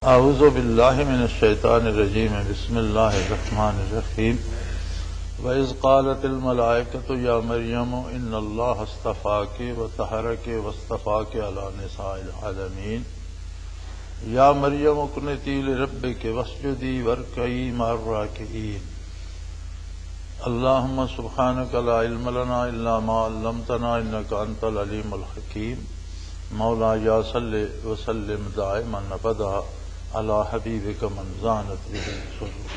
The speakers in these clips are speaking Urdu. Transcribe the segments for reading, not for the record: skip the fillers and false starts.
اعوذ باللہ من الشیطان الرجیم بسم اللہ الرحمن الرحیم وَإِذْ قَالَتِ الْمَلَائِكَةُ يَا مَرْيَمُ إِنَّ اللَّهَ اصْطَفَاكِ وَطَهَّرَكِ وَاصْطَفَاكِ عَلَى نِسَاءِ الْعَالَمِينَ يَا مَرْيَمُ اقْنُتِي لِرَبِّكِ وَاسْجُدِي وَارْكَعِي مَعَ الرَّاكِعِينَ اللهم سبحانك لا علم لنا إلا ما علمتنا إنك أنت العليم الحكيم مولاي صل وسلم دائما أبدا على حبيبك من زانت به الصدور۔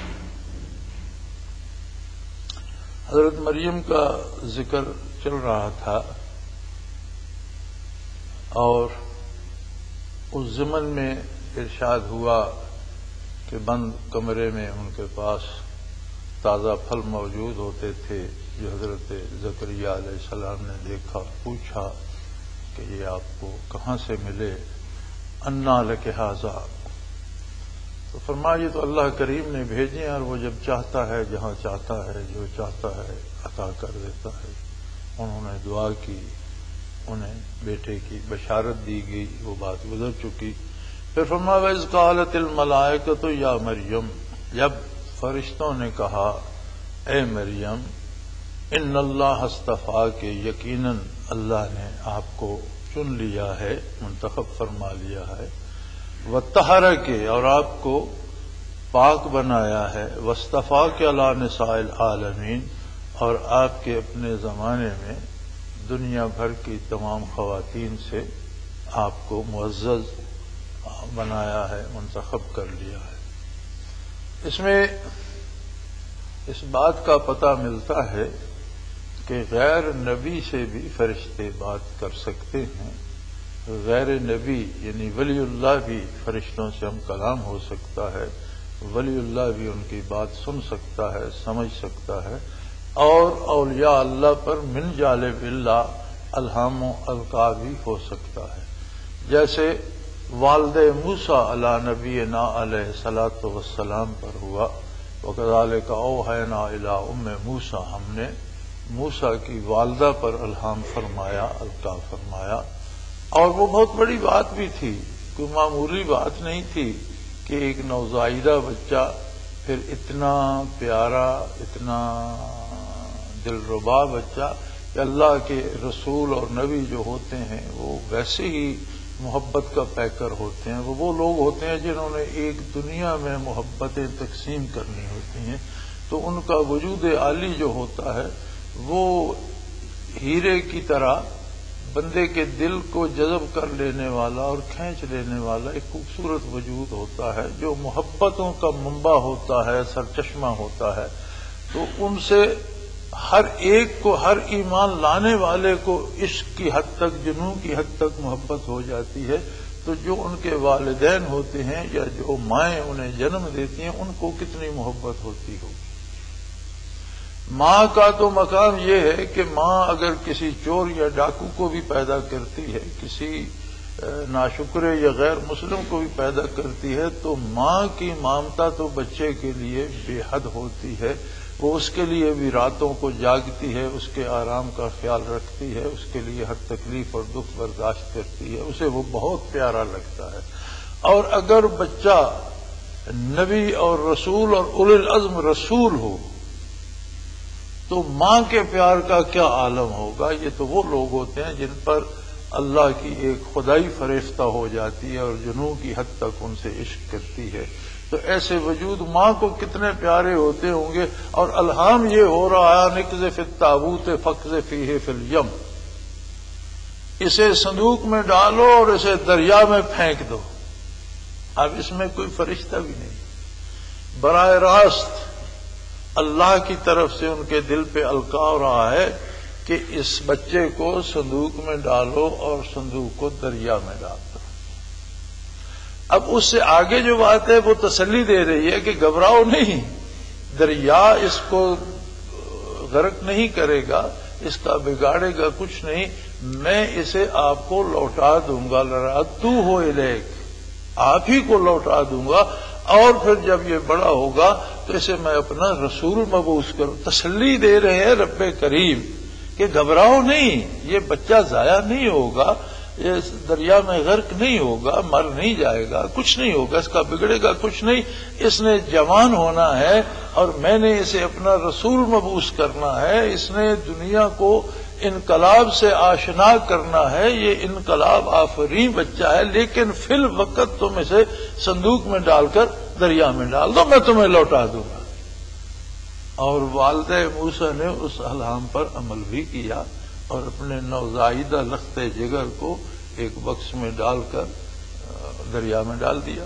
حضرت مریم کا ذکر چل رہا تھا اور اس ضمن میں ارشاد ہوا کہ بند کمرے میں ان کے پاس تازہ پھل موجود ہوتے تھے جو حضرت زکریا علیہ السلام نے دیکھا، پوچھا کہ یہ آپ کو کہاں سے ملے؟ انا لک ھذا، تو فرمایا یہ تو اللہ کریم نے بھیجے ہیں اور وہ جب چاہتا ہے جہاں چاہتا ہے جو چاہتا ہے عطا کر دیتا ہے۔ انہوں نے دعا کی، انہیں بیٹے کی بشارت دی گئی، وہ بات گزر چکی۔ پھر فرمایا وَإِذْ قَالَتِ الْمَلَائِكَةُ يَا مَرْيَمُ، جب فرشتوں نے کہا اے مریم، ان اللہ اصطفاک، یقیناً اللہ نے آپ کو چن لیا ہے، منتخب فرما لیا ہے، وطہرک، اور آپ کو پاک بنایا ہے، واصطفاک علی نساء العالمین، اور آپ کے اپنے زمانے میں دنیا بھر کی تمام خواتین سے آپ کو معزز بنایا ہے، منتخب کر لیا ہے۔ اس میں اس بات کا پتہ ملتا ہے کہ غیر نبی سے بھی فرشتے بات کر سکتے ہیں، غیر نبی یعنی ولی اللہ بھی فرشتوں سے ہم کلام ہو سکتا ہے، ولی اللہ بھی ان کی بات سن سکتا ہے، سمجھ سکتا ہے، اور اولیاء اللہ پر من جانب اللہ الہام و القاء بھی ہو سکتا ہے، جیسے والد موسیٰ علی نبینا علیہ الصلاۃ والسلام پر ہوا، وَكَذَلِكَ أَوْحَيْنَا إِلَىٰ أُمِّ موسیٰ، ہم نے موسیٰ کی والدہ پر الہام فرمایا، القاء فرمایا، اور وہ بہت بڑی بات بھی تھی، کوئی معمولی بات نہیں تھی کہ ایک نوزائیدہ بچہ پھر اتنا پیارا، اتنا دلربا بچہ کہ اللہ کے رسول اور نبی جو ہوتے ہیں وہ ویسے ہی محبت کا پیکر ہوتے ہیں، وہ لوگ ہوتے ہیں جنہوں نے ایک دنیا میں محبتیں تقسیم کرنی ہوتی ہیں، تو ان کا وجود عالی جو ہوتا ہے وہ ہیرے کی طرح بندے کے دل کو جذب کر لینے والا اور کھینچ لینے والا ایک خوبصورت وجود ہوتا ہے جو محبتوں کا منبع ہوتا ہے، سرچشمہ ہوتا ہے۔ تو ان سے ہر ایک کو، ہر ایمان لانے والے کو عشق کی حد تک، جنون کی حد تک محبت ہو جاتی ہے، تو جو ان کے والدین ہوتے ہیں یا جو مائیں انہیں جنم دیتی ہیں ان کو کتنی محبت ہوتی ہوگی۔ ماں کا تو مقام یہ ہے کہ ماں اگر کسی چور یا ڈاکو کو بھی پیدا کرتی ہے، کسی ناشکرے یا غیر مسلم کو بھی پیدا کرتی ہے، تو ماں کی ممتا تو بچے کے لیے بے حد ہوتی ہے، وہ اس کے لیے بھی راتوں کو جاگتی ہے، اس کے آرام کا خیال رکھتی ہے، اس کے لیے ہر تکلیف اور دکھ برداشت کرتی ہے، اسے وہ بہت پیارا لگتا ہے۔ اور اگر بچہ نبی اور رسول اور اولی العزم رسول ہو تو ماں کے پیار کا کیا عالم ہوگا۔ یہ تو وہ لوگ ہوتے ہیں جن پر اللہ کی ایک خدائی فریفتہ ہو جاتی ہے اور جنوں کی حد تک ان سے عشق کرتی ہے، تو ایسے وجود ماں کو کتنے پیارے ہوتے ہوں گے۔ اور الہام یہ ہو رہا ہے نقذ فی التابوت فاقذف فیہ فی الیم، اسے صندوق میں ڈالو اور اسے دریا میں پھینک دو۔ اب اس میں کوئی فرشتہ بھی نہیں، براہ راست اللہ کی طرف سے ان کے دل پہ القاء ہو رہا ہے کہ اس بچے کو صندوق میں ڈالو اور صندوق کو دریا میں ڈال دو۔ اب اس سے آگے جو بات ہے وہ تسلی دے رہی ہے کہ گھبراؤ نہیں، دریا اس کو غرق نہیں کرے گا، اس کا بگاڑے گا کچھ نہیں، میں اسے آپ کو لوٹا دوں گا، لَرَدُّوهُ إِلَيْكَ، آپ ہی کو لوٹا دوں گا، اور پھر جب یہ بڑا ہوگا تو اسے میں اپنا رسول مبعوث کروں۔ تسلی دے رہے ہیں رب کریم کہ گھبراؤ نہیں، یہ بچہ ضائع نہیں ہوگا، یہ دریا میں غرق نہیں ہوگا، مر نہیں جائے گا، کچھ نہیں ہوگا، اس کا بگڑے گا کچھ نہیں، اس نے جوان ہونا ہے اور میں نے اسے اپنا رسول مبعوث کرنا ہے، اس نے دنیا کو انقلاب سے آشنا کرنا ہے، یہ انقلاب آفرین بچہ ہے، لیکن فی الوقت تم اسے صندوق میں ڈال کر دریا میں ڈال دو، میں تمہیں لوٹا دوں گا۔ اور والد موسیٰ نے اس الہام پر عمل بھی کیا اور اپنے نوزائیدہ لخت جگر کو ایک بکس میں ڈال کر دریا میں ڈال دیا۔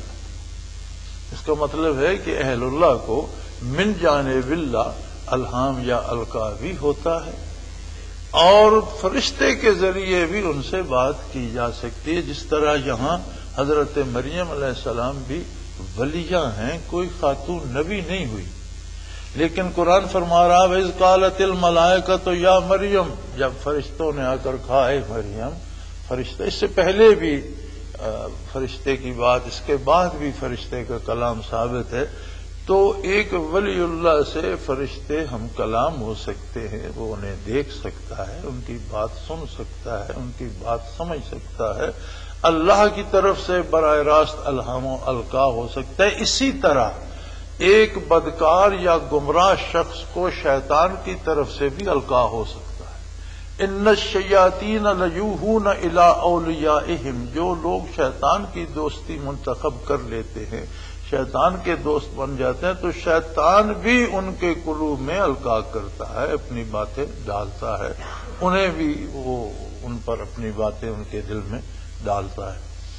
اس کا مطلب ہے کہ اہل اللہ کو من جانب اللہ الہام یا القا بھی ہوتا ہے، اور فرشتے کے ذریعے بھی ان سے بات کی جا سکتی ہے، جس طرح یہاں حضرت مریم علیہ السلام بھی ولیہ ہیں، کوئی خاتون نبی نہیں ہوئی، لیکن قرآن فرما رہا وَإِذْ قَالَتِ الْمَلَائِكَةُ يَا مریم، جب فرشتوں نے آ کر کہا اے مریم، فرشتے اس سے پہلے بھی فرشتے کی بات، اس کے بعد بھی فرشتے کا کلام ثابت ہے، تو ایک ولی اللہ سے فرشتے ہم کلام ہو سکتے ہیں، وہ انہیں دیکھ سکتا ہے، ان کی بات سن سکتا ہے، ان کی بات سمجھ سکتا ہے، اللہ کی طرف سے براہ راست الہام و القا ہو سکتا ہے۔ اسی طرح ایک بدکار یا گمراہ شخص کو شیطان کی طرف سے بھی القا ہو سکتا ہے۔ ان الشیاطین لیوحون الی اولیائہم، جو لوگ شیطان کی دوستی منتخب کر لیتے ہیں، شیطان کے دوست بن جاتے ہیں، تو شیطان بھی ان کے قلوب میں القا کرتا ہے، اپنی باتیں ڈالتا ہے، انہیں بھی وہ ان پر اپنی باتیں ان کے دل میں ڈالتا ہے۔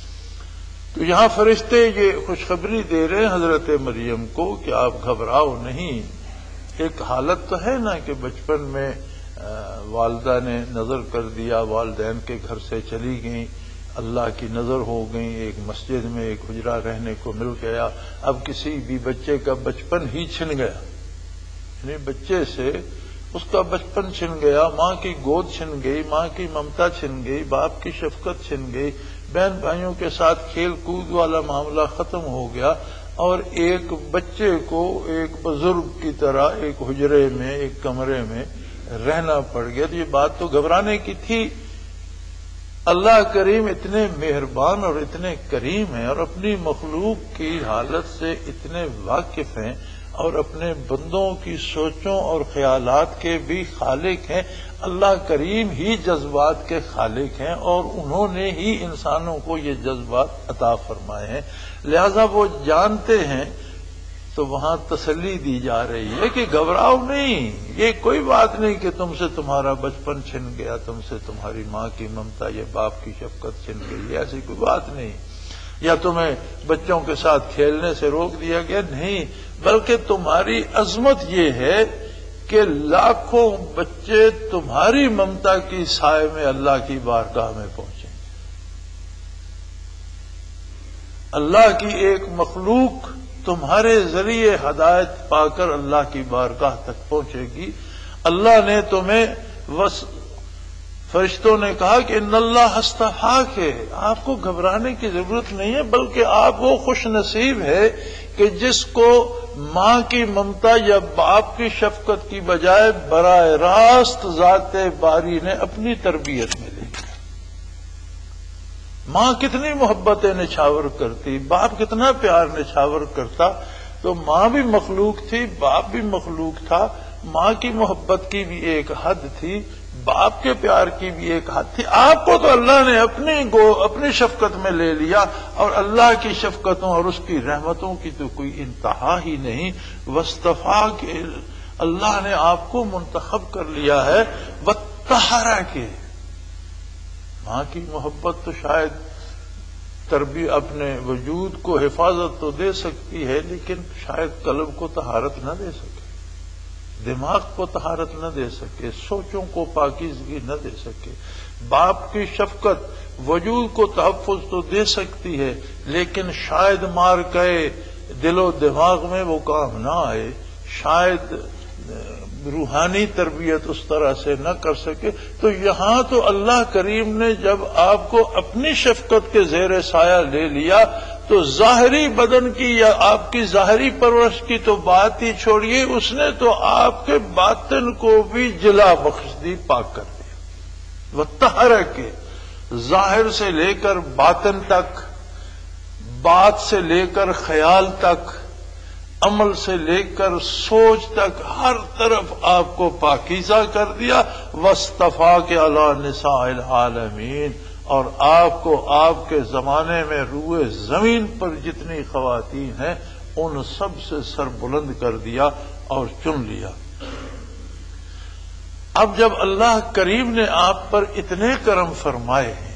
تو یہاں فرشتے یہ خوشخبری دے رہے ہیں حضرت مریم کو کہ آپ گھبراؤ نہیں۔ ایک حالت تو ہے نا کہ بچپن میں والدہ نے نظر کر دیا، والدین کے گھر سے چلی گئیں، اللہ کی نظر ہو گئی، ایک مسجد میں ایک حجرہ رہنے کو مل گیا، اب کسی بھی بچے کا بچپن ہی چھن گیا، یعنی بچے سے اس کا بچپن چھن گیا، ماں کی گود چھن گئی، ماں کی ممتا چھن گئی، باپ کی شفقت چھن گئی، بہن بھائیوں کے ساتھ کھیل کود والا معاملہ ختم ہو گیا، اور ایک بچے کو ایک بزرگ کی طرح ایک حجرے میں ایک کمرے میں رہنا پڑ گیا۔ تو یہ بات تو گھبرانے کی تھی۔ اللہ کریم اتنے مہربان اور اتنے کریم ہیں، اور اپنی مخلوق کی حالت سے اتنے واقف ہیں، اور اپنے بندوں کی سوچوں اور خیالات کے بھی خالق ہیں۔ اللہ کریم ہی جذبات کے خالق ہیں، اور انہوں نے ہی انسانوں کو یہ جذبات عطا فرمائے ہیں، لہذا وہ جانتے ہیں۔ تو وہاں تسلی دی جا رہی ہے کہ گھبراؤ نہیں، یہ کوئی بات نہیں کہ تم سے تمہارا بچپن چھن گیا، تم سے تمہاری ماں کی ممتا یا باپ کی شفقت چھن گئی، ایسی کوئی بات نہیں، یا تمہیں بچوں کے ساتھ کھیلنے سے روک دیا گیا، نہیں، بلکہ تمہاری عظمت یہ ہے کہ لاکھوں بچے تمہاری ممتا کی سائے میں اللہ کی بارگاہ میں پہنچیں گے۔ اللہ کی ایک مخلوق تمہارے ذریعے ہدایت پا کر اللہ کی بارگاہ تک پہنچے گی۔ اللہ نے تمہیں فرشتوں نے کہا کہ ان اللہ اصطفاک ہے، آپ کو گھبرانے کی ضرورت نہیں ہے، بلکہ آپ وہ خوش نصیب ہے کہ جس کو ماں کی ممتا یا باپ کی شفقت کی بجائے براہ راست ذات باری نے اپنی تربیت میں لے لیا۔ ماں کتنی محبتیں نچھاور کرتی، باپ کتنا پیار نچھاور کرتا، تو ماں بھی مخلوق تھی، باپ بھی مخلوق تھا، ماں کی محبت کی بھی ایک حد تھی، باپ کے پیار کی بھی ایک حد تھی۔ آپ کو تو اللہ نے اپنی شفقت میں لے لیا، اور اللہ کی شفقتوں اور اس کی رحمتوں کی تو کوئی انتہا ہی نہیں۔ وصطفیٰ کے اللہ نے آپ کو منتخب کر لیا ہے۔ وطہرہ کے ماں کی محبت تو شاید تربیت اپنے وجود کو حفاظت تو دے سکتی ہے، لیکن شاید قلب کو طہارت نہ دے سکے، دماغ کو طہارت نہ دے سکے، سوچوں کو پاکیزگی نہ دے سکے۔ باپ کی شفقت وجود کو تحفظ تو دے سکتی ہے، لیکن شاید مار گئے دل و دماغ میں وہ کام نہ آئے، شاید روحانی تربیت اس طرح سے نہ کر سکے۔ تو یہاں تو اللہ کریم نے جب آپ کو اپنی شفقت کے زیر سایہ لے لیا، تو ظاہری بدن کی یا آپ کی ظاہری پرورش کی تو بات ہی چھوڑیے، اس نے تو آپ کے باطن کو بھی جلا بخش دی، پاک کر دیا۔ وطہرہ کے ظاہر سے لے کر باطن تک، بات سے لے کر خیال تک، عمل سے لے کر سوچ تک، ہر طرف آپ کو پاکیزہ کر دیا. وَاصْطَفَاكَ عَلَىٰ نِسَاءِ الْعَالَمِينَ، اور آپ کو آپ کے زمانے میں روئے زمین پر جتنی خواتین ہیں ان سب سے سر بلند کر دیا اور چن لیا. اب جب اللہ کریم نے آپ پر اتنے کرم فرمائے ہیں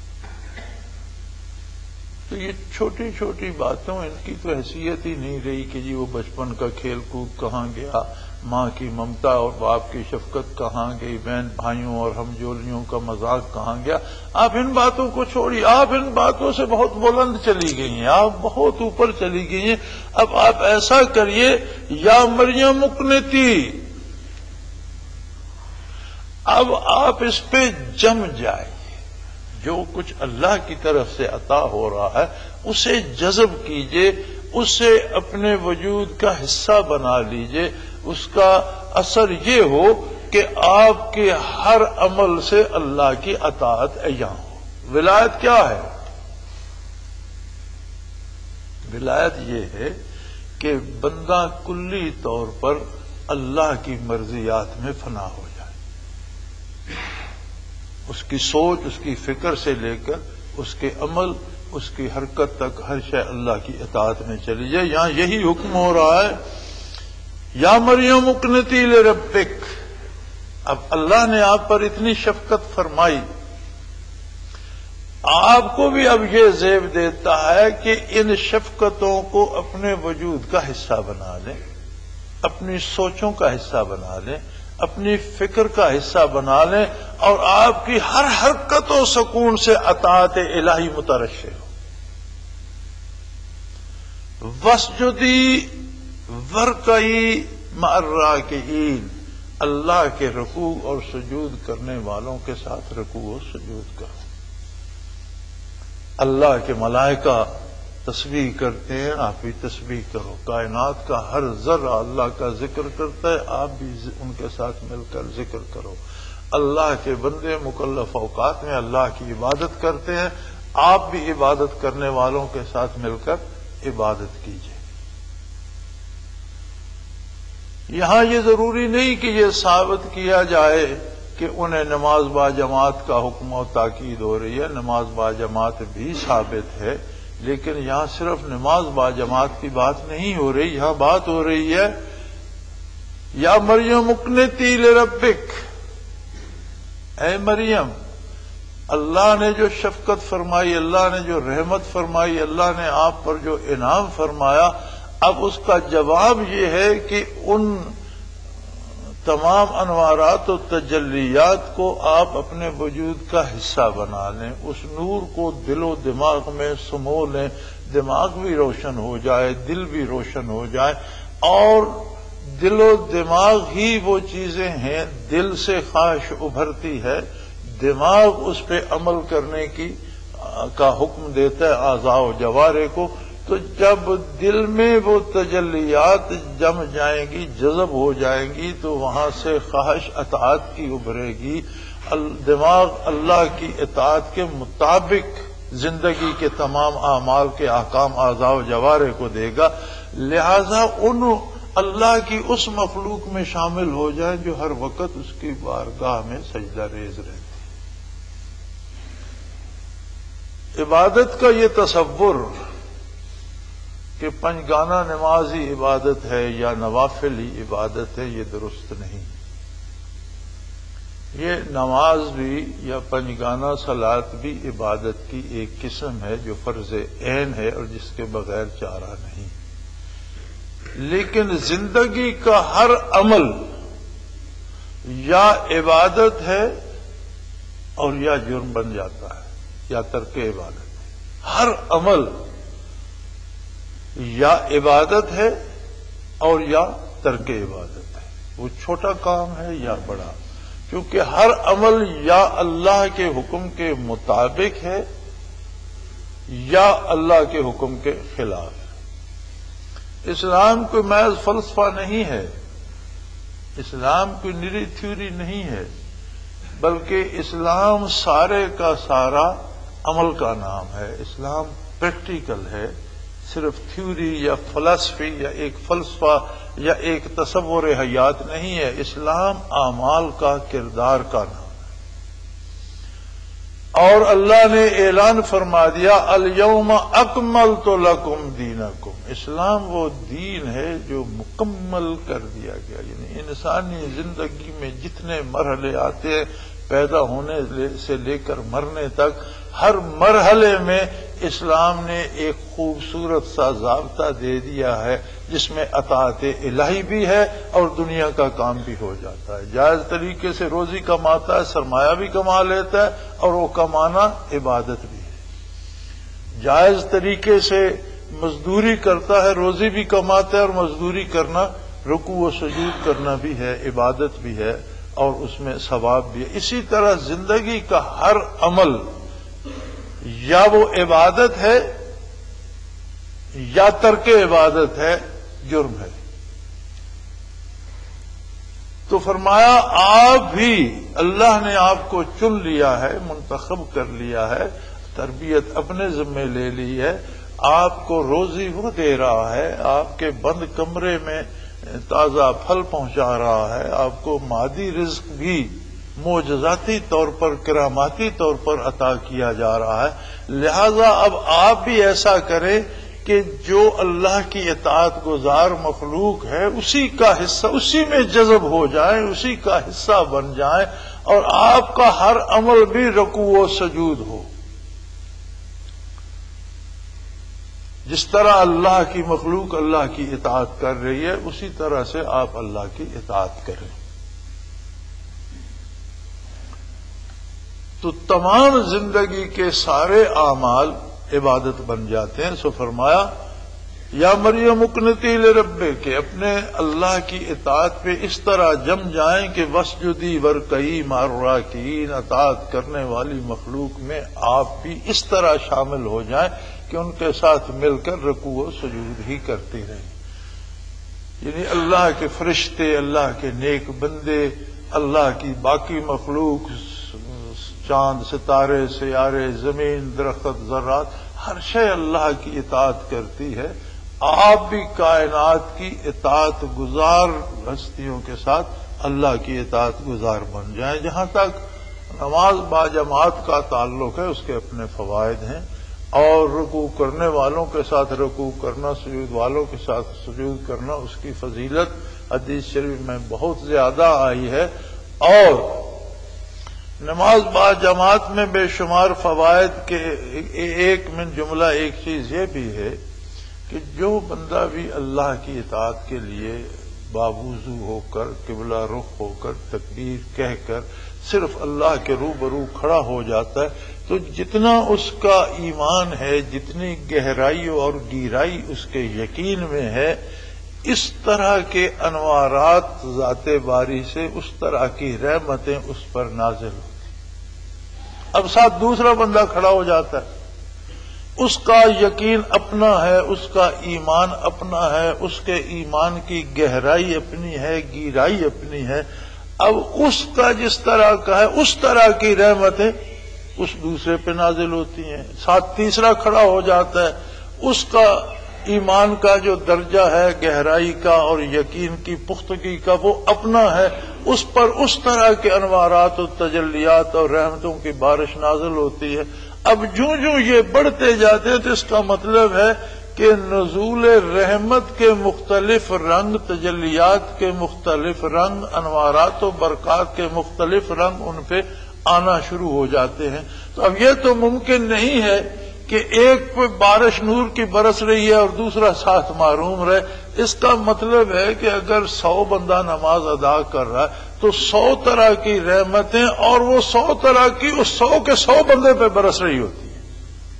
تو یہ چھوٹی چھوٹی باتوں ان کی تو حیثیت ہی نہیں رہی کہ جی وہ بچپن کا کھیل کود کہاں گیا، ماں کی ممتا اور باپ کی شفقت کہاں گئی، بہن بھائیوں اور ہم جولیوں کا مذاق کہاں گیا. آپ ان باتوں کو چھوڑیے، آپ ان باتوں سے بہت بلند چلی گئی ہیں، آپ بہت اوپر چلی گئی ہیں. اب آپ ایسا کریے، یا مریم اقنتی، اب آپ اس پہ جم جائیں. جو کچھ اللہ کی طرف سے عطا ہو رہا ہے اسے جذب کیجئے، اسے اپنے وجود کا حصہ بنا لیجئے. اس کا اثر یہ ہو کہ آپ کے ہر عمل سے اللہ کی اطاعت عیاں ہو. ولایت کیا ہے؟ ولایت یہ ہے کہ بندہ کلی طور پر اللہ کی مرضیات میں فنا ہو جائے. اس کی سوچ، اس کی فکر سے لے کر اس کے عمل، اس کی حرکت تک ہر شے اللہ کی اطاعت میں چلی جائے. یہاں یہی حکم ہو رہا ہے، یا مریم اقنتی لربک. اب اللہ نے آپ پر اتنی شفقت فرمائی، آپ کو بھی اب یہ زیب دیتا ہے کہ ان شفقتوں کو اپنے وجود کا حصہ بنا لیں، اپنی سوچوں کا حصہ بنا لیں، اپنی فکر کا حصہ بنا لیں، اور آپ کی ہر حرکت و سکون سے اطاعت الہی مترشح ہو. واسجدی ورکعی مع الراکعین، اللہ کے رکوع اور سجود کرنے والوں کے ساتھ رکوع و سجود کرو. اللہ کے ملائکہ تسبیح کرتے ہیں، آپ بھی تسبیح کرو. کائنات کا ہر ذرہ اللہ کا ذکر کرتا ہے، آپ بھی ان کے ساتھ مل کر ذکر کرو. اللہ کے بندے مکلف اوقات میں اللہ کی عبادت کرتے ہیں، آپ بھی عبادت کرنے والوں کے ساتھ مل کر عبادت کیجیے. یہاں یہ ضروری نہیں کہ یہ ثابت کیا جائے کہ انہیں نماز با جماعت کا حکم و تاکید ہو رہی ہے. نماز با جماعت بھی ثابت ہے، لیکن یہاں صرف نماز با جماعت کی بات نہیں ہو رہی. یہاں بات ہو رہی ہے، یا مریم اقنتی لربک، اے مریم، اللہ نے جو شفقت فرمائی، اللہ نے جو رحمت فرمائی، اللہ نے آپ پر جو انعام فرمایا، اب اس کا جواب یہ ہے کہ ان تمام انوارات و تجلیات کو آپ اپنے وجود کا حصہ بنا لیں. اس نور کو دل و دماغ میں سمو لیں، دماغ بھی روشن ہو جائے، دل بھی روشن ہو جائے. اور دل و دماغ ہی وہ چیزیں ہیں، دل سے خواہش ابھرتی ہے، دماغ اس پہ عمل کرنے کا حکم دیتا ہے اعضاء و جوارح کو. تو جب دل میں وہ تجلیات جم جائیں گی، جذب ہو جائیں گی، تو وہاں سے خواہش اطاعت کی ابھرے گی. دماغ اللہ کی اطاعت کے مطابق زندگی کے تمام اعمال کے احکام اعضاء و جوارح کو دے گا. لہذا ان اللہ کی اس مخلوق میں شامل ہو جائیں جو ہر وقت اس کی بارگاہ میں سجدہ ریز رہتی. عبادت کا یہ تصور کہ پنجگانہ نماز ہی عبادت ہے یا نوافل ہی عبادت ہے، یہ درست نہیں. یہ نماز بھی یا پنجگانہ صلاۃ بھی عبادت کی ایک قسم ہے جو فرض عین ہے اور جس کے بغیر چارہ نہیں. لیکن زندگی کا ہر عمل یا عبادت ہے اور یا جرم بن جاتا ہے یا ترک عبادت ہے. ہر عمل یا عبادت ہے اور یا ترک عبادت ہے، وہ چھوٹا کام ہے یا بڑا، کیونکہ ہر عمل یا اللہ کے حکم کے مطابق ہے یا اللہ کے حکم کے خلاف ہے. اسلام کوئی محض فلسفہ نہیں ہے، اسلام کوئی نری تھیوری نہیں ہے. بلکہ اسلام سارے کا سارا عمل کا نام ہے. اسلام پریکٹیکل ہے، صرف تھیوری یا فلسفی یا ایک فلسفہ یا ایک تصور حیات نہیں ہے. اسلام اعمال کا، کردار کا نام ہے. اور اللہ نے اعلان فرما دیا الیوم اکملت لکم دینکم. اسلام وہ دین ہے جو مکمل کر دیا گیا. یعنی انسانی زندگی میں جتنے مرحلے آتے ہیں پیدا ہونے سے لے کر مرنے تک، ہر مرحلے میں اسلام نے ایک خوبصورت سا ضابطہ دے دیا ہے جس میں اطاعت الہی بھی ہے اور دنیا کا کام بھی ہو جاتا ہے. جائز طریقے سے روزی کماتا ہے، سرمایہ بھی کما لیتا ہے اور وہ کمانا عبادت بھی ہے. جائز طریقے سے مزدوری کرتا ہے، روزی بھی کماتا ہے اور مزدوری کرنا، رکوع و سجود کرنا بھی ہے، عبادت بھی ہے اور اس میں ثواب بھی ہے. اسی طرح زندگی کا ہر عمل یا وہ عبادت ہے یا ترک عبادت ہے، جرم ہے. تو فرمایا آپ بھی، اللہ نے آپ کو چن لیا ہے، منتخب کر لیا ہے، تربیت اپنے ذمہ لے لی ہے، آپ کو روزی وہ دے رہا ہے، آپ کے بند کمرے میں تازہ پھل پہنچا رہا ہے، آپ کو مادی رزق بھی معجزاتی طور پر، کراماتی طور پر عطا کیا جا رہا ہے. لہذا اب آپ بھی ایسا کریں کہ جو اللہ کی اطاعت گزار مخلوق ہے اسی کا حصہ، اسی میں جذب ہو جائیں، اسی کا حصہ بن جائیں اور آپ کا ہر عمل بھی رکوع و سجود ہو. جس طرح اللہ کی مخلوق اللہ کی اطاعت کر رہی ہے اسی طرح سے آپ اللہ کی اطاعت کریں. تو تمام زندگی کے سارے اعمال عبادت بن جاتے ہیں. سو فرمایا یا مریم اقنتی لربک، کہ اپنے اللہ کی اطاعت پہ اس طرح جم جائیں کہ وسجدی ورکعی مع الراکعین، اطاعت کرنے والی مخلوق میں آپ بھی اس طرح شامل ہو جائیں کہ ان کے ساتھ مل کر رکوع و سجود ہی کرتے رہیں. یعنی اللہ کے فرشتے، اللہ کے نیک بندے، اللہ کی باقی مخلوق، چاند، ستارے، سیارے، زمین، درخت، ذرات، ہر شے اللہ کی اطاعت کرتی ہے. آپ بھی کائنات کی اطاعت گزار ہستیوں کے ساتھ اللہ کی اطاعت گزار بن جائیں. جہاں تک نماز باجماعت کا تعلق ہے اس کے اپنے فوائد ہیں، اور رکوع کرنے والوں کے ساتھ رکوع کرنا، سجود والوں کے ساتھ سجود کرنا، اس کی فضیلت حدیث شریف میں بہت زیادہ آئی ہے. اور نماز باجماعت میں بے شمار فوائد کے ایک من جملہ ایک چیز یہ بھی ہے کہ جو بندہ بھی اللہ کی اطاعت کے لیے باوضو ہو کر، قبلہ رخ ہو کر، تکبیر کہہ کر صرف اللہ کے روبرو کھڑا ہو جاتا ہے، تو جتنا اس کا ایمان ہے، جتنی گہرائی اور گہرائی اس کے یقین میں ہے، اس طرح کے انوارات ذات باری سے، اس طرح کی رحمتیں اس پر نازل ہوتی. اب ساتھ دوسرا بندہ کھڑا ہو جاتا ہے، اس کا یقین اپنا ہے، اس کا ایمان اپنا ہے، اس کے ایمان کی گہرائی اپنی ہے، گہرائی اپنی ہے. اب اس کا جس طرح کا ہے اس طرح کی رحمتیں اس دوسرے پہ نازل ہوتی ہیں. ساتھ تیسرا کھڑا ہو جاتا ہے، اس کا ایمان کا جو درجہ ہے، گہرائی کا اور یقین کی پختگی کا، وہ اپنا ہے، اس پر اس طرح کے انوارات و تجلیات اور رحمتوں کی بارش نازل ہوتی ہے. اب جو یہ بڑھتے جاتے ہیں تو اس کا مطلب ہے کہ نزول رحمت کے مختلف رنگ، تجلیات کے مختلف رنگ، انوارات و برکات کے مختلف رنگ ان پہ آنا شروع ہو جاتے ہیں. تو اب یہ تو ممکن نہیں ہے کہ ایک پہ بارش نور کی برس رہی ہے اور دوسرا ساتھ معروم رہے. اس کا مطلب ہے کہ اگر 100 بندہ نماز ادا کر رہا ہے تو 100 طرح کی رحمتیں اور وہ 100 طرح کی اس 100 کے 100 بندے پہ برس رہی ہوتی ہیں.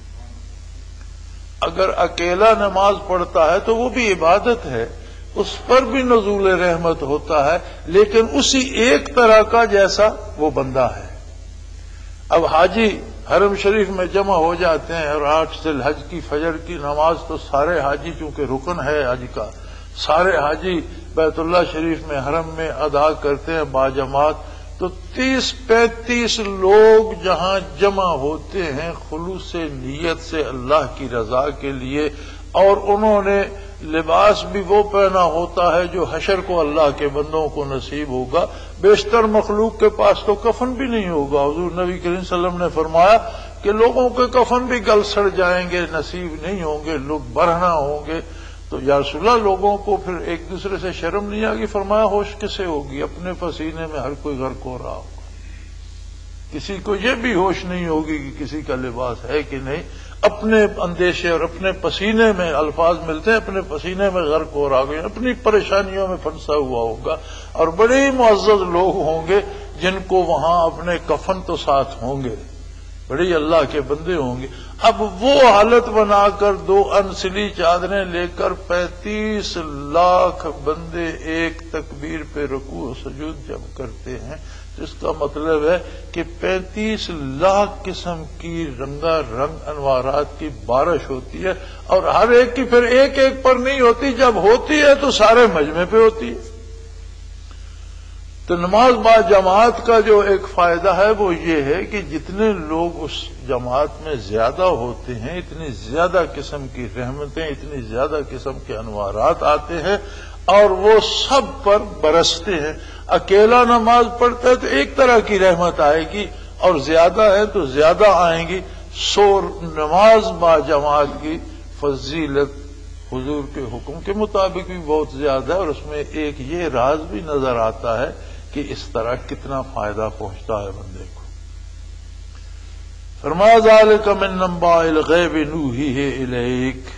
اگر اکیلا نماز پڑھتا ہے تو وہ بھی عبادت ہے، اس پر بھی نزول رحمت ہوتا ہے، لیکن اسی ایک طرح کا جیسا وہ بندہ ہے. اب حاجی حرم شریف میں جمع ہو جاتے ہیں اور 8 ذی الحج کی فجر کی نماز تو سارے حاجی، چونکہ رکن ہے حج کا، سارے حاجی بیت اللہ شریف میں حرم میں ادا کرتے ہیں باجماعت. تو 30-35 لوگ جہاں جمع ہوتے ہیں خلوص نیت سے اللہ کی رضا کے لیے، اور انہوں نے لباس بھی وہ پہنا ہوتا ہے جو حشر کو اللہ کے بندوں کو نصیب ہوگا۔ بیشتر مخلوق کے پاس تو کفن بھی نہیں ہوگا۔ حضور نبی کریم صلی اللہ علیہ وسلم نے فرمایا کہ لوگوں کے کفن بھی گل سڑ جائیں گے، نصیب نہیں ہوں گے، لوگ برہنہ ہوں گے۔ تو یا رسول اللہ لوگوں کو پھر ایک دوسرے سے شرم نہیں آگی؟ فرمایا ہوش کسے ہوگی؟ اپنے پسینے میں ہر کوئی غرق ہو رہا ہوگا، کسی کو یہ بھی ہوش نہیں ہوگی کہ کسی کا لباس ہے کہ نہیں، اپنے اندیشے اور اپنے پسینے میں، الفاظ ملتے ہیں اپنے پسینے میں غرق ہو رہا ہوگا، اپنی پریشانیوں میں پھنسا ہوا ہوگا۔ اور بڑے معزز لوگ ہوں گے جن کو وہاں اپنے کفن تو ساتھ ہوں گے، بڑے اللہ کے بندے ہوں گے۔ اب وہ حالت بنا کر 2 انسلی چادریں لے کر 35 لاکھ بندے ایک تکبیر پہ رکوع و سجود جب کرتے ہیں، جس کا مطلب ہے کہ 35 لاکھ قسم کی رنگا رنگ انوارات کی بارش ہوتی ہے، اور ہر ایک کی پھر ایک ایک پر نہیں ہوتی، جب ہوتی ہے تو سارے مجمع پہ ہوتی ہے۔ تو نماز با جماعت کا جو ایک فائدہ ہے وہ یہ ہے کہ جتنے لوگ اس جماعت میں زیادہ ہوتے ہیں، اتنی زیادہ قسم کی رحمتیں، اتنی زیادہ قسم کے انوارات آتے ہیں اور وہ سب پر برستے ہیں۔ اکیلا نماز پڑھتا ہے تو ایک طرح کی رحمت آئے گی، اور زیادہ ہے تو زیادہ آئیں گی۔ نماز با جماعت کی فضیلت حضور کے حکم کے مطابق بھی بہت زیادہ ہے، اور اس میں ایک یہ راز بھی نظر آتا ہے کہ اس طرح کتنا فائدہ پہنچتا ہے بندے کو۔ فرمایا ذالک من انباء الغیب نوحیہ الیک،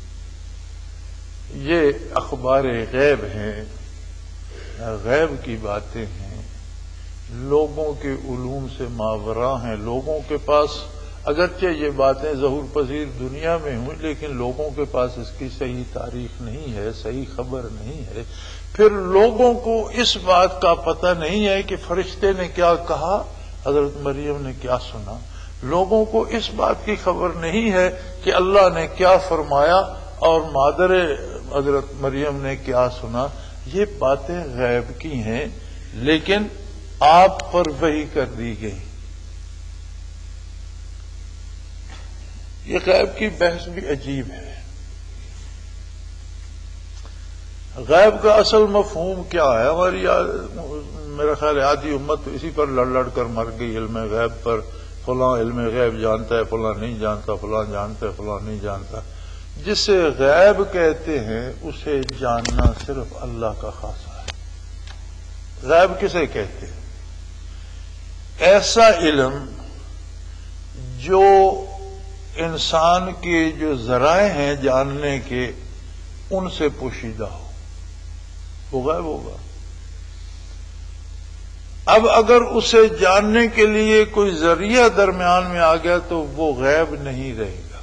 یہ اخبار غیب ہیں، غیب کی باتیں ہیں، لوگوں کے علوم سے ماوراء ہیں۔ لوگوں کے پاس اگرچہ یہ باتیں ظہور پذیر دنیا میں ہوں، لیکن لوگوں کے پاس اس کی صحیح تاریخ نہیں ہے، صحیح خبر نہیں ہے۔ پھر لوگوں کو اس بات کا پتہ نہیں ہے کہ فرشتے نے کیا کہا، حضرت مریم نے کیا سنا۔ لوگوں کو اس بات کی خبر نہیں ہے کہ اللہ نے کیا فرمایا اور مادر حضرت مریم نے کیا سنا۔ یہ باتیں غیب کی ہیں، لیکن آپ پر وحی کر دی گئی۔ یہ غیب کی بحث بھی عجیب ہے۔ غیب کا اصل مفہوم کیا ہے؟ ہماری میرا خیال ہے آدھی امت اسی پر لڑ لڑ کر مر گئی، علم غیب پر۔ فلاں علم غیب جانتا ہے، فلاں نہیں جانتا، فلاں جانتا ہے، فلاں نہیں جانتا۔ جسے غیب کہتے ہیں اسے جاننا صرف اللہ کا خاصہ ہے۔ غیب کسے کہتے ہیں؟ ایسا علم جو انسان کے جو ذرائع ہیں جاننے کے، ان سے پوشیدہ ہو، وہ غیب ہوگا۔ اب اگر اسے جاننے کے لیے کوئی ذریعہ درمیان میں آ گیا تو وہ غیب نہیں رہے گا۔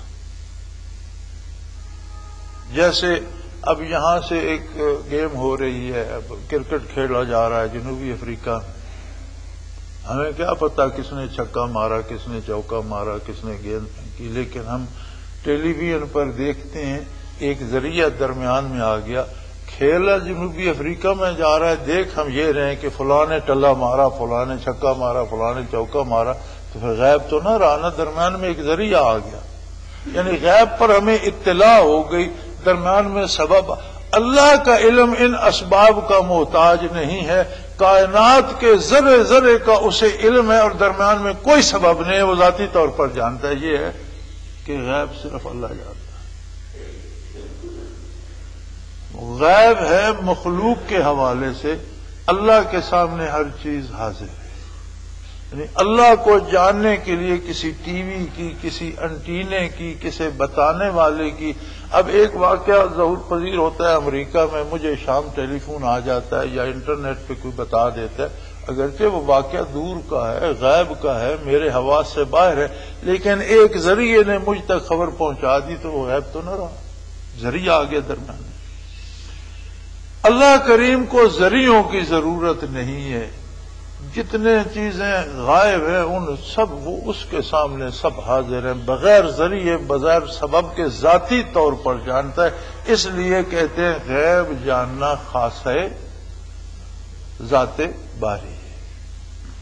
جیسے اب یہاں سے ایک گیم ہو رہی ہے، اب کرکٹ کھیلا جا رہا ہے جنوبی افریقہ میں، ہمیں کیا پتا کس نے چھکا مارا، کس نے چوکا مارا، کس نے گیند پھینکی، لیکن ہم ٹیلی ویژن پر دیکھتے ہیں ایک ذریعہ درمیان میں آ گیا، کھیلا جنوبی افریقہ میں جا رہا ہے، دیکھ ہم یہ رہے کہ فلاں نے ٹلا مارا، فلاں نے چھکا مارا، فلاں نے چوکا مارا، تو پھر غیب تو نہ رہا نا، درمیان میں ایک ذریعہ آ گیا، یعنی غیب پر ہمیں اطلاع ہو گئی، درمیان میں سبب۔ اللہ کا علم ان اسباب کا محتاج نہیں ہے، کائنات کے ذرے ذرے کا اسے علم ہے، اور درمیان میں کوئی سبب نہیں ہے، وہ ذاتی طور پر جانتا ہے۔ یہ ہے کہ غیب صرف اللہ جانتا ہے۔ غیب ہے مخلوق کے حوالے سے، اللہ کے سامنے ہر چیز حاضر ہے۔ یعنی اللہ کو جاننے کے لیے کسی ٹی وی کی، کسی انٹینے کی، کسی بتانے والے کی۔ اب ایک واقعہ ظہور پذیر ہوتا ہے امریکہ میں، مجھے شام ٹیلی فون آ جاتا ہے یا انٹرنیٹ پہ کوئی بتا دیتا ہے، اگرچہ وہ واقعہ دور کا ہے، غیب کا ہے، میرے حواس سے باہر ہے، لیکن ایک ذریعے نے مجھ تک خبر پہنچا دی تو وہ غیب تو نہ رہا، ذریعہ آ گیا درمیان میں۔ اللہ کریم کو ذریعوں کی ضرورت نہیں ہے، جتنے چیزیں غائب ہیں ان سب وہ اس کے سامنے سب حاضر ہیں، بغیر ذریعے بغیر سبب کے ذاتی طور پر جانتا ہے۔ اس لیے کہتے ہیں غیب جاننا خاص ہے، ذات باری ہے۔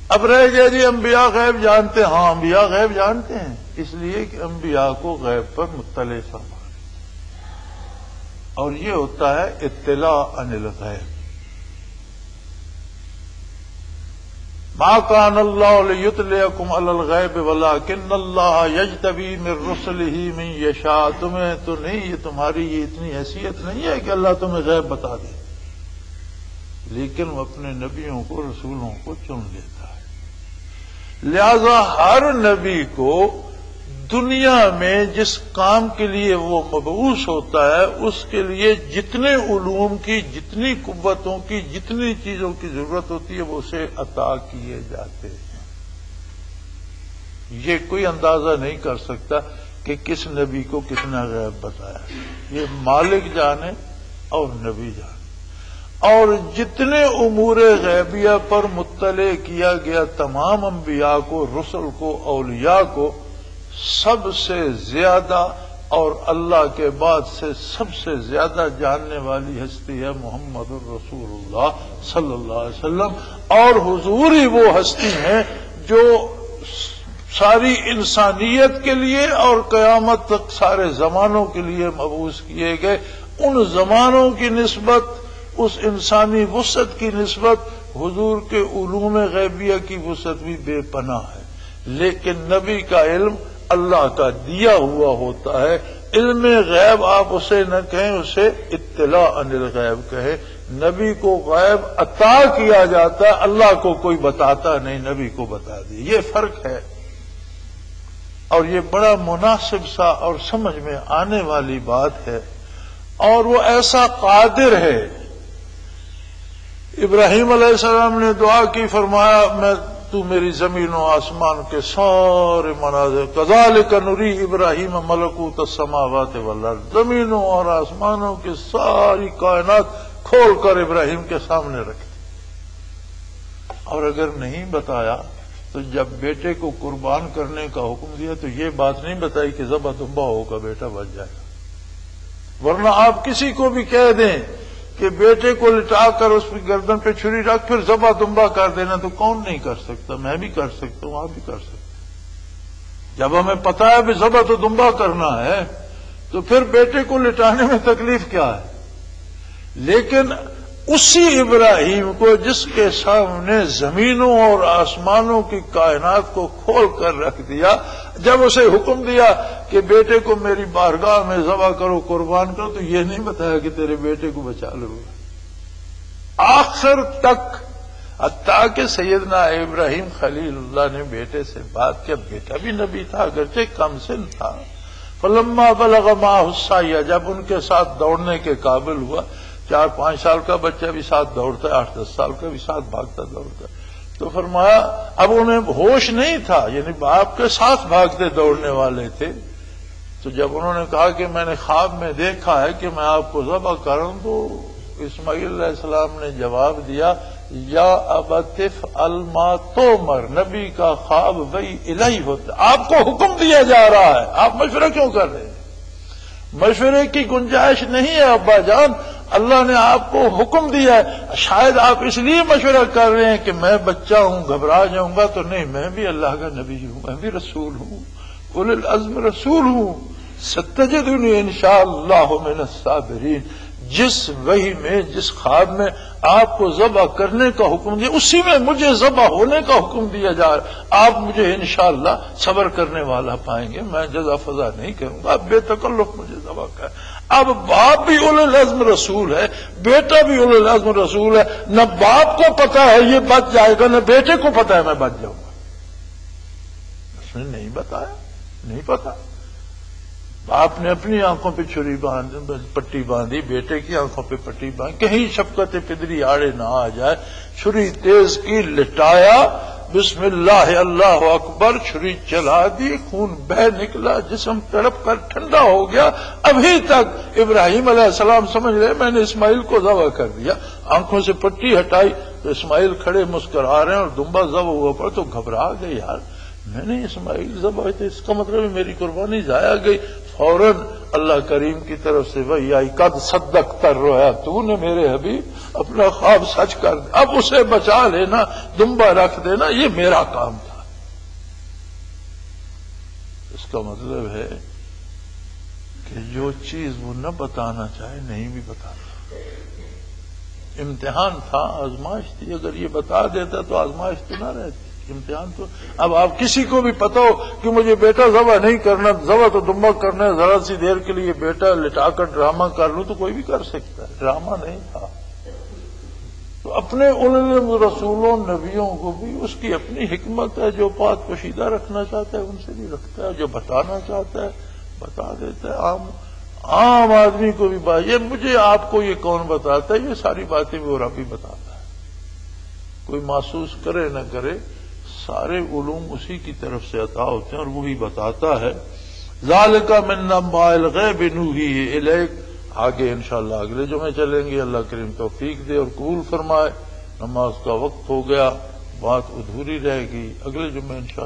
اب رہ گیا جی انبیاء غیب جانتے ہیں. ہاں انبیاء غیب جانتے ہیں، اس لیے کہ انبیاء کو غیب پر مطلع فرما، اور یہ ہوتا ہے اطلاع عن الغیب. ما کان اللہ لیطلعکم علی الغیب ولکن اللہ یجتبی من رسلہ من یشاء. تمہیں تو نہیں، یہ تمہاری یہ اتنی حیثیت نہیں ہے کہ اللہ تمہیں غیب بتا دے، لیکن وہ اپنے نبیوں کو، رسولوں کو چن لیتا ہے. لہذا ہر نبی کو دنیا میں جس کام کے لیے وہ مبعوث ہوتا ہے اس کے لیے جتنے علوم کی، جتنی قوتوں کی، جتنی چیزوں کی ضرورت ہوتی ہے وہ اسے عطا کیے جاتے ہیں. یہ کوئی اندازہ نہیں کر سکتا کہ کس نبی کو کتنا غیب بتایا، یہ مالک جانے اور نبی جانے. اور جتنے امور غیبیہ پر مطلع کیا گیا تمام انبیاء کو، رسل کو، اولیاء کو، سب سے زیادہ اور اللہ کے بعد سے سب سے زیادہ جاننے والی ہستی ہے محمد الرسول اللہ صلی اللہ علیہ وسلم. اور حضور ہی وہ ہستی ہیں جو ساری انسانیت کے لیے اور قیامت تک سارے زمانوں کے لیے مبعوث کیے گئے. ان زمانوں کی نسبت، اس انسانی وسعت کی نسبت حضور کے علوم غیبیہ کی وسعت بھی بے پناہ ہے. لیکن نبی کا علم اللہ کا دیا ہوا ہوتا ہے. علم غیب آپ اسے نہ کہیں، اسے اطلاع عن الغیب کہیں. نبی کو غیب عطا کیا جاتا ہے، اللہ کو کوئی بتاتا نہیں، نبی کو بتا دی. یہ فرق ہے، اور یہ بڑا مناسب سا اور سمجھ میں آنے والی بات ہے. اور وہ ایسا قادر ہے. ابراہیم علیہ السلام نے دعا کی، فرمایا تو میری زمین و آسمان کے سارے مناظر، کذالک نری ابراہیم ملکوت السماوات والارض، زمینوں اور آسمانوں کی ساری کائنات کھول کر ابراہیم کے سامنے رکھ دی. اور اگر نہیں بتایا تو جب بیٹے کو قربان کرنے کا حکم دیا تو یہ بات نہیں بتائی کہ ذبح دمبا ہوگا، بیٹا بچ جائے گا. ورنہ آپ کسی کو بھی کہہ دیں کہ بیٹے کو لٹا کر اس کی گردن پہ چھری رکھ پھر ذبح دمبا کر دینا، تو کون نہیں کر سکتا؟ میں بھی کر سکتا ہوں، آپ بھی کر سکتے ہیں. جب ہمیں پتا ہے بھی ذبح تو دمبا کرنا ہے تو پھر بیٹے کو لٹانے میں تکلیف کیا ہے؟ لیکن اسی ابراہیم کو جس کے سامنے زمینوں اور آسمانوں کی کائنات کو کھول کر رکھ دیا، جب اسے حکم دیا کہ بیٹے کو میری بارگاہ میں ذبح کرو، قربان کرو، تو یہ نہیں بتایا کہ تیرے بیٹے کو بچا لو. آخر تک حتیٰ کہ سیدنا ابراہیم خلیل اللہ نے بیٹے سے بات کیا. بیٹا بھی نبی تھا، اگرچہ کم سن تھا. فلما بلغ معہ السعی، جب ان کے ساتھ دوڑنے کے قابل ہوا، 4-5 سال کا بچہ بھی ساتھ دوڑتا ہے، 8-10 سال کا بھی ساتھ بھاگتا دوڑتا ہے. تو فرمایا اب انہیں ہوش نہیں تھا، یعنی باپ کے ساتھ بھاگتے دوڑنے والے تھے. تو جب انہوں نے کہا کہ میں نے خواب میں دیکھا ہے کہ میں آپ کو ذبح کروں، تو اسماعیل علیہ السلام نے جواب دیا، یا ابت افعل ما تؤمر. نبی کا خواب وحی الہی ہوتا ہے، آپ کو حکم دیا جا رہا ہے، آپ مشورہ کیوں کر رہے ہیں؟ مشورے کی گنجائش نہیں ہے ابا جان، اللہ نے آپ کو حکم دیا ہے. شاید آپ اس لیے مشورہ کر رہے ہیں کہ میں بچہ ہوں، گھبرا جاؤں گا. تو نہیں، میں بھی اللہ کا نبی ہوں، میں بھی رسول ہوں، اولی العزم رسول ہوں. ستجدنی انشاءاللہ من الصابرین. جس وحی میں، جس خواب میں آپ کو ذبح کرنے کا حکم دیا، اسی میں مجھے ذبح ہونے کا حکم دیا جا رہا ہے. آپ مجھے انشاءاللہ صبر کرنے والا پائیں گے، میں جزا فضا نہیں کروں گا. بے تکلف مجھے ذبح کر. اب باپ بھی اولی العزم رسول ہے، بیٹا بھی اولی العزم رسول ہے. نہ باپ کو پتا ہے یہ بچ جائے گا، نہ بیٹے کو پتا ہے میں بچ جاؤں گا. اس نے نہیں بتایا، نہیں پتا. باپ نے اپنی آنکھوں پہ پٹی باندھی، بیٹے کی آنکھوں پہ پٹی باندھی، کہیں شفقت پدری آڑے نہ آ جائے. چھری تیز کی، لٹایا، بسم اللہ اللہ اکبر، چھری چلا دی، خون بہہ نکلا، جسم تڑپ کر ٹھنڈا ہو گیا. ابھی تک ابراہیم علیہ السلام سمجھ رہے میں نے اسماعیل کو ذبح کر دیا. آنکھوں سے پٹی ہٹائی تو اسماعیل کھڑے مسکرا رہے ہیں اور دمبا ذبح ہوا پر تو گھبرا گئے. یار میں نے اسماعیل ذبح، تو اس کا مطلب میری قربانی ضائع گئی. فوراً اللہ کریم کی طرف سے وہی آئی، قد صدقت الرؤیا، تو نے میرے حبیب اپنا خواب سچ کر دیا، اب اسے بچا لینا، دمبا رکھ دینا، یہ میرا کام تھا۔ اس کا مطلب ہے کہ جو چیز وہ نہ بتانا چاہے نہیں بھی بتانا۔ امتحان تھا، آزمائش تھی، اگر یہ بتا دیتا تو آزمائش تو نہ رہتی، امتحان تو۔ اب آپ کسی کو بھی پتا ہو کہ مجھے بیٹا ذبح نہیں کرنا، ذبح تو دمبا کرنا ہے، ذرا سی دیر کے لیے بیٹا لٹا کر ڈرامہ کر لوں تو کوئی بھی کر سکتا ہے، ڈرامہ نہیں تھا۔ تو اپنے ان رسولوں نبیوں کو بھی اس کی اپنی حکمت ہے، جو بات پوشیدہ رکھنا چاہتا ہے ان سے بھی رکھتا ہے، جو بتانا چاہتا ہے بتا دیتا ہے۔ عام آدمی کو بھی بات، یہ مجھے آپ کو یہ کون بتاتا ہے، یہ ساری باتیں وہ رب ہی بتاتا ہے، کوئی محسوس کرے نہ کرے، سارے علوم اسی کی طرف سے عطا ہوتے ہیں اور وہی بتاتا ہے۔ ذالک من انباء الغیب نوحیہ الیک، آگے انشاءاللہ اگلے جمعے چلیں گے، اللہ کریم توفیق دے اور قبول فرمائے۔ نماز کا وقت ہو گیا، بات ادھوری رہے گی، اگلے جمعے انشاءاللہ